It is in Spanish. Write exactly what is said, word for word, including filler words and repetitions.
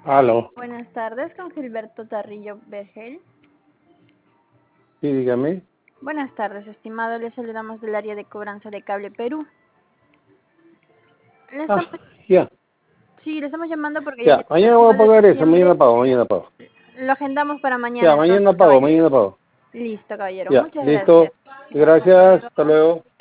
Aló. Buenas tardes, con Gilberto Tarrillo Vergel. Sí, dígame. Buenas tardes, estimado. Le saludamos del área de cobranza de Cable Perú. Le Ah, estamos... ya. Sí, le estamos llamando porque ya Ya, llegó el mañana voy recibo a de pagar eso, mañana diciembre. pago, mañana pago. Lo agendamos para mañana, Ya, entonces, mañana pago, caballero. mañana pago. Listo, caballero. Ya, Muchas gracias. listo. Gracias, hasta luego.